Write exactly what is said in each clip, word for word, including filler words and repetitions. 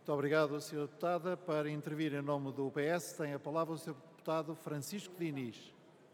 Muito obrigado, senhora Deputada. Para intervir em nome do P S, tem a palavra o senhor Deputado Francisco Diniz.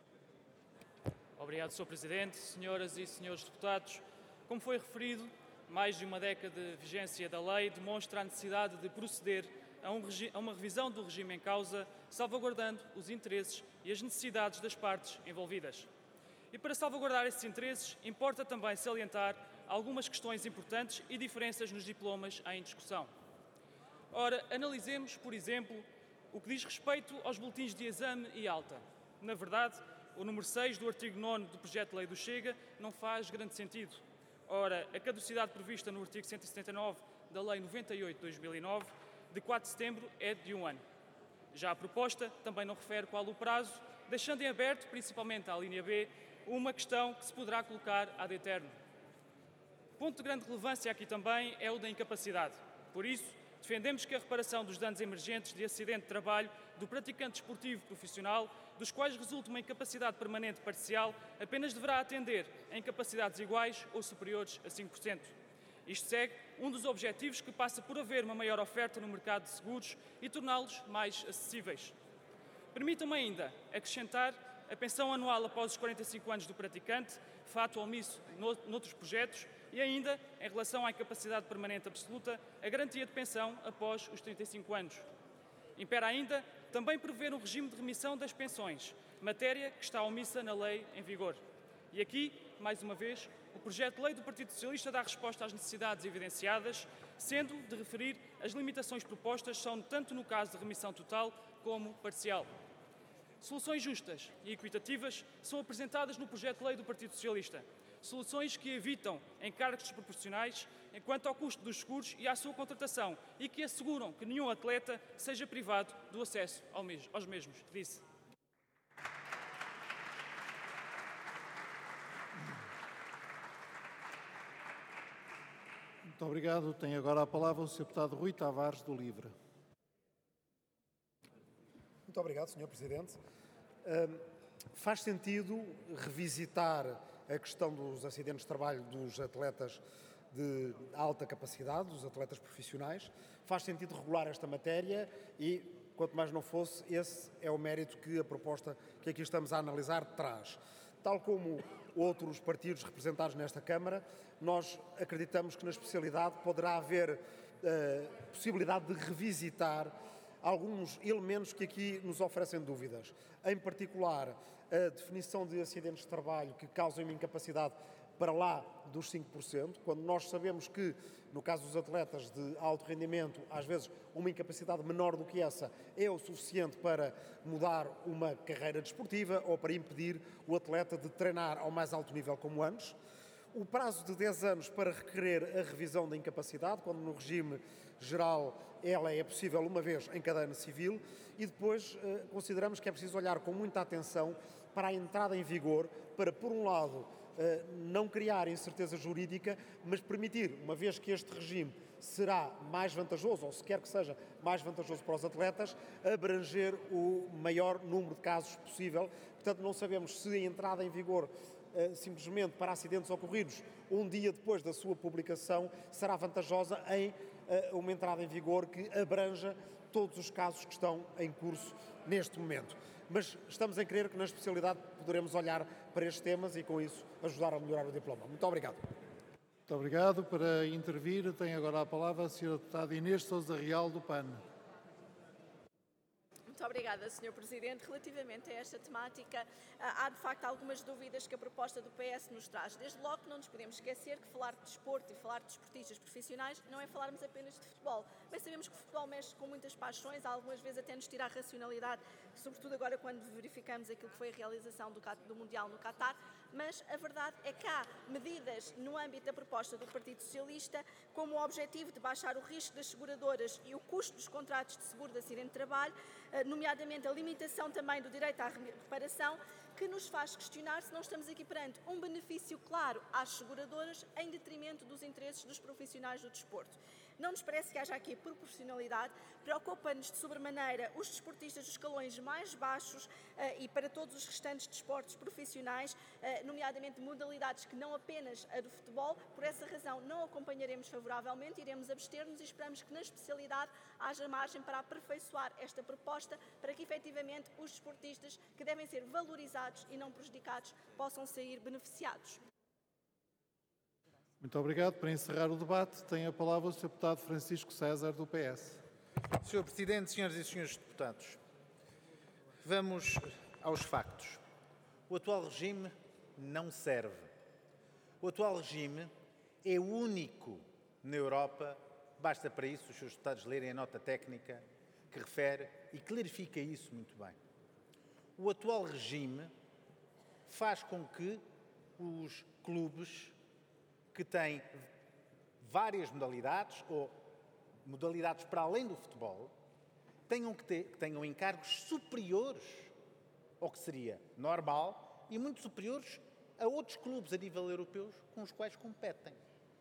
Obrigado, senhor Presidente, senhoras e senhores deputados. Como foi referido, mais de uma década de vigência da lei demonstra a necessidade de proceder a, um a uma revisão do regime em causa, salvaguardando os interesses e as necessidades das partes envolvidas. E para salvaguardar esses interesses, importa também salientar algumas questões importantes e diferenças nos diplomas em discussão. Ora, analisemos, por exemplo, o que diz respeito aos boletins de exame e alta. Na verdade, o número seis do artigo nono do projeto de lei do Chega não faz grande sentido. Ora, a caducidade prevista no artigo cento e setenta e nove da Lei noventa e oito de dois mil e nove, de quatro de setembro, é de um ano. Já a proposta também não refere qual o prazo, deixando em aberto, principalmente à linha B, uma questão que se poderá colocar ad eterno. Ponto de grande relevância aqui também é o da incapacidade. Por isso, defendemos que a reparação dos danos emergentes de acidente de trabalho do praticante desportivo profissional, dos quais resulta uma incapacidade permanente parcial, apenas deverá atender a incapacidades iguais ou superiores a cinco por cento. Isto segue um dos objetivos que passa por haver uma maior oferta no mercado de seguros e torná-los mais acessíveis. Permitam-me ainda acrescentar a pensão anual após os quarenta e cinco anos do praticante, fato omisso noutros projetos, e ainda, em relação à incapacidade permanente absoluta, a garantia de pensão após os trinta e cinco anos. Impera ainda também prever um regime de remissão das pensões, matéria que está omissa na lei em vigor. E aqui, mais uma vez, o projeto de lei do Partido Socialista dá resposta às necessidades evidenciadas, sendo de referir as limitações propostas são tanto no caso de remissão total como parcial. Soluções justas e equitativas são apresentadas no projeto de lei do Partido Socialista. Soluções que evitam encargos desproporcionais quanto ao custo dos seguros e à sua contratação e que asseguram que nenhum atleta seja privado do acesso aos mesmos. Disse. Muito obrigado. Tem agora a palavra o senhor Deputado Rui Tavares, do LIVRE. Muito obrigado, senhor Presidente. Uh, faz sentido revisitar a questão dos acidentes de trabalho dos atletas de alta capacidade, dos atletas profissionais. Faz sentido regular esta matéria e, quanto mais não fosse, esse é o mérito que a proposta que aqui estamos a analisar traz. Tal como outros partidos representados nesta Câmara, nós acreditamos que na especialidade poderá haver uh, possibilidade de revisitar alguns elementos que aqui nos oferecem dúvidas. Em particular, a definição de acidentes de trabalho que causam uma incapacidade para lá dos cinco por cento, quando nós sabemos que, no caso dos atletas de alto rendimento, às vezes uma incapacidade menor do que essa é o suficiente para mudar uma carreira desportiva ou para impedir o atleta de treinar ao mais alto nível como antes. O prazo de dez anos para requerer a revisão da incapacidade, quando no regime geral ela é possível uma vez em cada ano civil, e depois eh, consideramos que é preciso olhar com muita atenção para a entrada em vigor, para, por um lado, eh, não criar incerteza jurídica, mas permitir, uma vez que este regime será mais vantajoso, ou se quer que seja mais vantajoso para os atletas, abranger o maior número de casos possível. Portanto, não sabemos se a entrada em vigor Uh, simplesmente para acidentes ocorridos um dia depois da sua publicação será vantajosa em uh, uma entrada em vigor que abranja todos os casos que estão em curso neste momento. Mas estamos em crer que na especialidade poderemos olhar para estes temas e com isso ajudar a melhorar o diploma. Muito obrigado. Muito obrigado. Para intervir tem agora a palavra a senhora Deputada Inês Sousa Real, do P A N. Muito obrigada, senhor Presidente. Relativamente a esta temática, há de facto algumas dúvidas que a proposta do P S nos traz. Desde logo, não nos podemos esquecer que falar de desporto e falar de desportistas profissionais não é falarmos apenas de futebol. Bem, sabemos que o futebol mexe com muitas paixões, algumas vezes até nos tira a racionalidade, sobretudo agora quando verificamos aquilo que foi a realização do, do Mundial no Qatar, mas a verdade é que há medidas no âmbito da proposta do Partido Socialista como o objetivo de baixar o risco das seguradoras e o custo dos contratos de seguro de acidente de trabalho, nomeadamente a limitação também do direito à reparação, que nos faz questionar se não estamos aqui perante um benefício claro às seguradoras em detrimento dos interesses dos profissionais do desporto. Não nos parece que haja aqui proporcionalidade. Preocupa-nos de sobremaneira os desportistas dos escalões mais baixos uh, e para todos os restantes desportos profissionais, uh, nomeadamente modalidades que não apenas a do futebol. Por essa razão não acompanharemos favoravelmente, iremos abster-nos e esperamos que na especialidade haja margem para aperfeiçoar esta proposta para que efetivamente os desportistas que devem ser valorizados e não prejudicados possam sair beneficiados. Muito obrigado. Para encerrar o debate, tem a palavra o senhor Deputado Francisco César, do P S. senhor Presidente, senhoras e senhores deputados, vamos aos factos. O atual regime não serve. O atual regime é o único na Europa, basta para isso os senhores deputados lerem a nota técnica que refere e clarifica isso muito bem. O atual regime faz com que os clubes que têm várias modalidades ou modalidades para além do futebol tenham que ter, tenham encargos superiores ao que seria normal e muito superiores a outros clubes a nível europeu com os quais competem.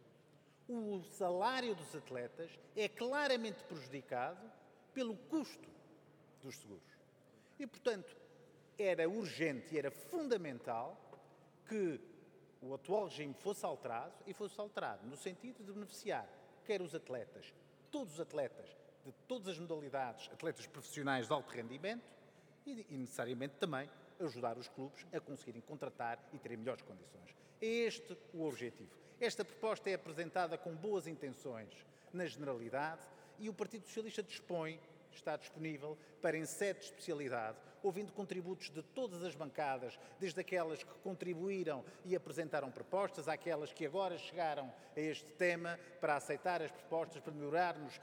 O salário dos atletas é claramente prejudicado pelo custo dos seguros. E, portanto, era urgente e era fundamental que o atual regime fosse alterado e fosse alterado no sentido de beneficiar quer os atletas, todos os atletas de todas as modalidades, atletas profissionais de alto rendimento e, e necessariamente também ajudar os clubes a conseguirem contratar e terem melhores condições. É este o objetivo. Esta proposta é apresentada com boas intenções na generalidade e o Partido Socialista dispõe, está disponível para, em sede de especialidade, ouvindo contributos de todas as bancadas, desde aquelas que contribuíram e apresentaram propostas, àquelas que agora chegaram a este tema para aceitar as propostas, para melhorarmos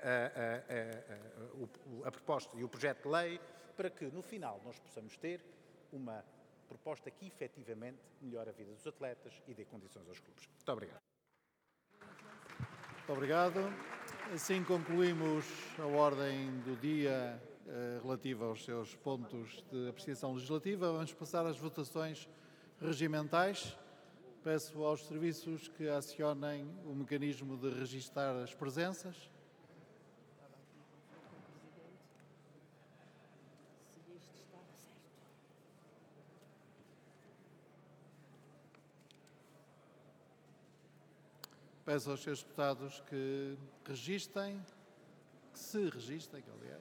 a, a, a, a, a proposta e o projeto de lei, para que, no final, nós possamos ter uma proposta que, efetivamente, melhore a vida dos atletas e dê condições aos clubes. Muito obrigado. Muito obrigado. Assim concluímos a ordem do dia eh, relativa aos seus pontos de apreciação legislativa. Vamos passar às votações regimentais. Peço aos serviços que acionem o mecanismo de registar as presenças. Peço aos seus deputados que registem, que se registem, aliás.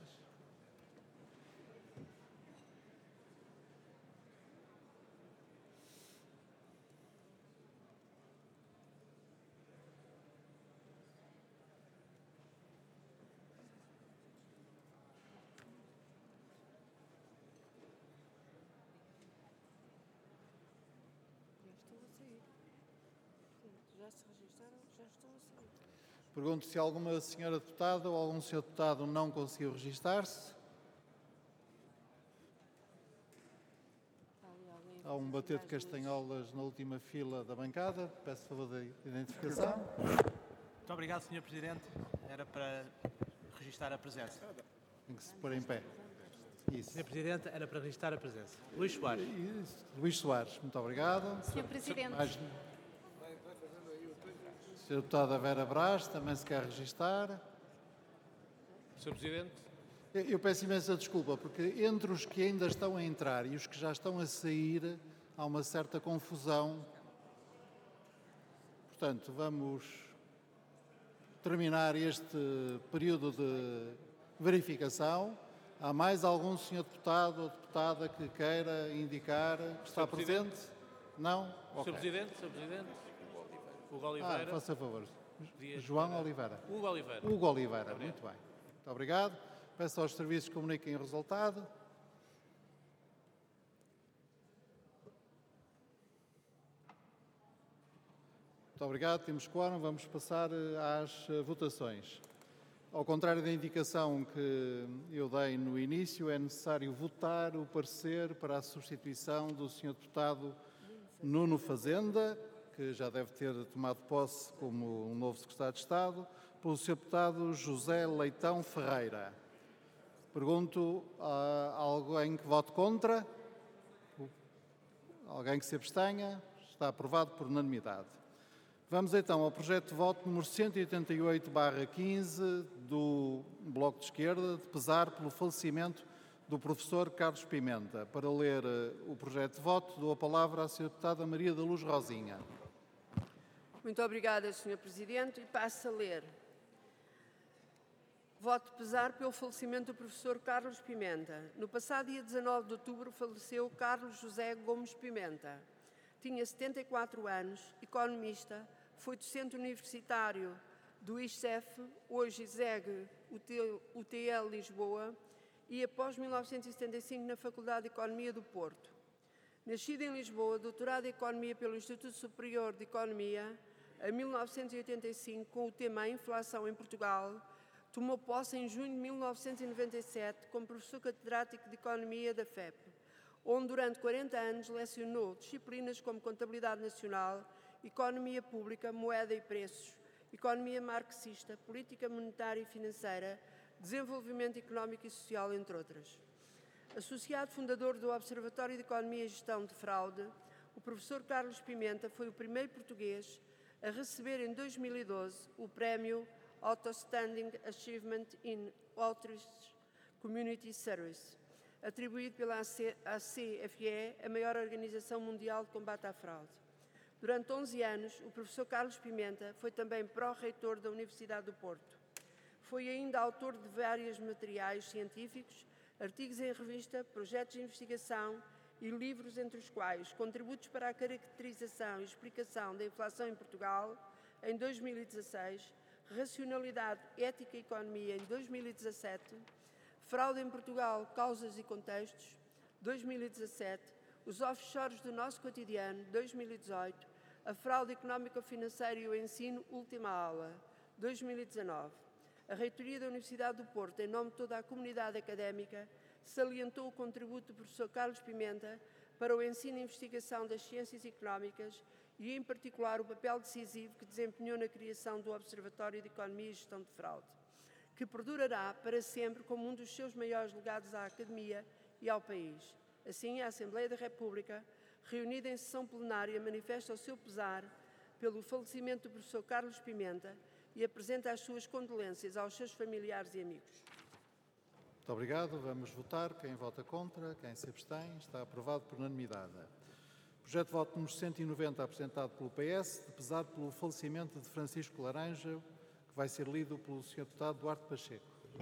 Já se registraram, já estão a sair. Pergunto se alguma senhora deputada ou algum senhor deputado não conseguiu registar-se. Há um bater de castanholas na última fila da bancada. Peço favor da identificação. Muito obrigado, senhor Presidente. Era para registar a presença. Tem que se pôr em pé. Isso. senhor Presidente, era para registrar a presença. Luís Soares. Isso. Luís Soares, muito obrigado. senhor Presidente. Mais... senhora Deputada Vera Brás, também se quer registar. senhor Presidente. Eu peço imensa desculpa, porque entre os que ainda estão a entrar e os que já estão a sair, há uma certa confusão. Portanto, vamos terminar este período de verificação. Há mais algum senhor deputado ou deputada que queira indicar que está presente? Não? senhor Okay. Presidente, senhor Presidente. Hugo Ah, Oliveira. faça favor. Dias João Pereira. Oliveira. Hugo Oliveira. Hugo Oliveira, muito bem. Muito obrigado. Peço aos serviços que comuniquem o resultado. Muito obrigado, temos quórum. Vamos passar às votações. Ao contrário da indicação que eu dei no início, é necessário votar o parecer para a substituição do senhor Deputado Nuno Fazenda, que já deve ter tomado posse como um novo Secretário de Estado, pelo senhor Deputado José Leitão Ferreira. Pergunto a alguém que vote contra? Alguém que se abstenha? Está aprovado por unanimidade. Vamos então ao projeto de voto número cento e oitenta e oito barra quinze do Bloco de Esquerda, de pesar pelo falecimento do professor Carlos Pimenta. Para ler o projeto de voto, dou a palavra à senhora deputada Maria da Luz Rosinha. Muito obrigada, senhor Presidente, e passo a ler. Voto de pesar pelo falecimento do professor Carlos Pimenta. No passado dia dezanove de outubro faleceu Carlos José Gomes Pimenta. Tinha setenta e quatro anos, economista, foi docente universitário do I C E F, hoje exegue o T L Lisboa, e após mil novecentos e setenta e cinco na Faculdade de Economia do Porto. Nascido em Lisboa, doutorado em Economia pelo Instituto Superior de Economia, em mil novecentos e oitenta e cinco, com o tema A Inflação em Portugal, tomou posse em junho de mil novecentos e noventa e sete como professor catedrático de Economia da F E P, onde durante quarenta anos lecionou disciplinas como Contabilidade Nacional, Economia Pública, Moeda e Preços, Economia Marxista, Política Monetária e Financeira, Desenvolvimento Económico e Social, entre outras. Associado fundador do Observatório de Economia e Gestão de Fraude, o professor Carlos Pimenta foi o primeiro português a receber em dois mil e doze o prémio Outstanding Achievement in Outreach Community Service, atribuído pela A C F E, a maior organização mundial de combate à fraude. Durante onze anos, o professor Carlos Pimenta foi também pró-reitor da Universidade do Porto. Foi ainda autor de vários materiais científicos, artigos em revista, projetos de investigação e livros, entre os quais Contributos para a Caracterização e Explicação da Inflação em Portugal, em dois mil e dezasseis, Racionalidade, Ética e Economia, em dois mil e dezassete, Fraude em Portugal, Causas e Contextos, dois mil e dezassete, Os Offshores do Nosso Cotidiano, dois mil e dezoito, A Fraude Económico-Financeira e o Ensino, Última Aula, dois mil e dezanove. A Reitoria da Universidade do Porto, em nome de toda a comunidade académica, salientou o contributo do professor Carlos Pimenta para o ensino e investigação das ciências económicas e, em particular, o papel decisivo que desempenhou na criação do Observatório de Economia e Gestão de Fraude, que perdurará para sempre como um dos seus maiores legados à academia e ao país. Assim, a Assembleia da República, reunida em sessão plenária, manifesta o seu pesar pelo falecimento do professor Carlos Pimenta e apresenta as suas condolências aos seus familiares e amigos. Muito obrigado. Vamos votar. Quem vota contra, quem se abstém, está aprovado por unanimidade. Projeto de voto número cento e noventa, apresentado pelo P S, de pesar pelo falecimento de Francisco Laranja, que vai ser lido pelo senhor deputado Duarte Pacheco.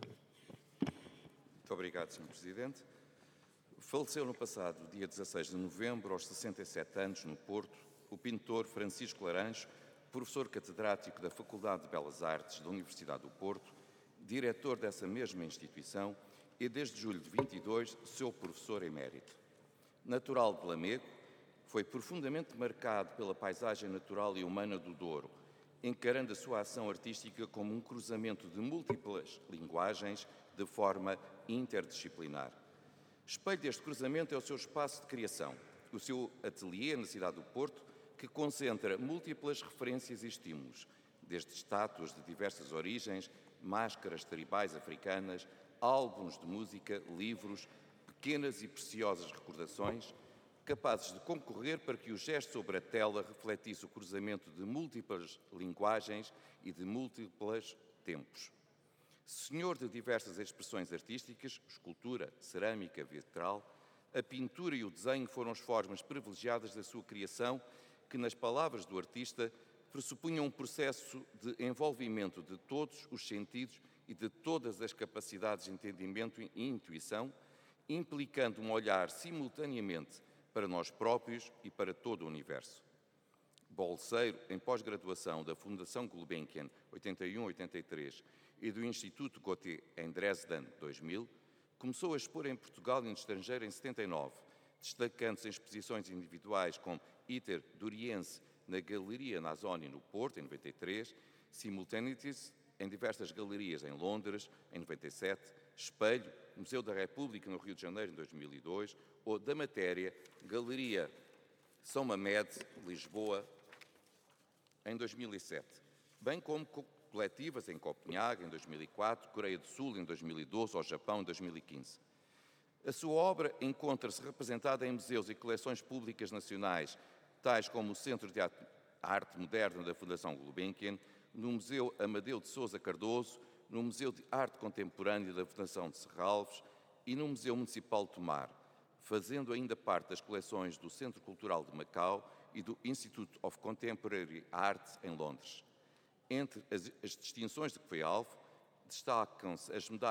Muito obrigado, senhor Presidente. Faleceu no passado dia dezasseis de novembro, aos sessenta e sete anos, no Porto, o pintor Francisco Laranjo, professor catedrático da Faculdade de Belas Artes da Universidade do Porto, diretor dessa mesma instituição e, desde julho de vinte e dois, seu professor emérito. Natural de Lamego, foi profundamente marcado pela paisagem natural e humana do Douro, encarando a sua ação artística como um cruzamento de múltiplas linguagens de forma interdisciplinar. Espelho deste cruzamento é o seu espaço de criação, o seu ateliê na cidade do Porto, que concentra múltiplas referências e estímulos, desde estátuas de diversas origens, máscaras tribais africanas, álbuns de música, livros, pequenas e preciosas recordações, capazes de concorrer para que o gesto sobre a tela refletisse o cruzamento de múltiplas linguagens e de múltiplos tempos. Senhor de diversas expressões artísticas, escultura, cerâmica, vitral, a pintura e o desenho foram as formas privilegiadas da sua criação, que, nas palavras do artista, pressupunham um processo de envolvimento de todos os sentidos e de todas as capacidades de entendimento e intuição, implicando um olhar simultaneamente para nós próprios e para todo o universo. Bolseiro em pós-graduação da Fundação Gulbenkian oitenta e um a oitenta e três e do Instituto Goethe em Dresden dois mil, começou a expor em Portugal e no estrangeiro em setenta e nove, destacando-se em exposições individuais como Iter Duriense na Galeria Nazoni no Porto, em noventa e três, Simultaneous em diversas galerias em Londres, em noventa e sete, Espelho, Museu da República no Rio de Janeiro, em dois mil e dois, ou Da Matéria, Galeria São Mamed, Lisboa, em dois mil e sete, bem como coletivas em Copenhague, em dois mil e quatro, Coreia do Sul, em dois mil e doze, ou Japão, em dois mil e quinze. A sua obra encontra-se representada em museus e coleções públicas nacionais, tais como o Centro de Arte Moderna da Fundação Gulbenkian, no Museu Amadeu de Sousa Cardoso, no Museu de Arte Contemporânea da Fundação de Serralves e no Museu Municipal de Tomar, fazendo ainda parte das coleções do Centro Cultural de Macau e do Institute of Contemporary Art em Londres. Entre as, as distinções de que foi alvo, destacam-se as medalhas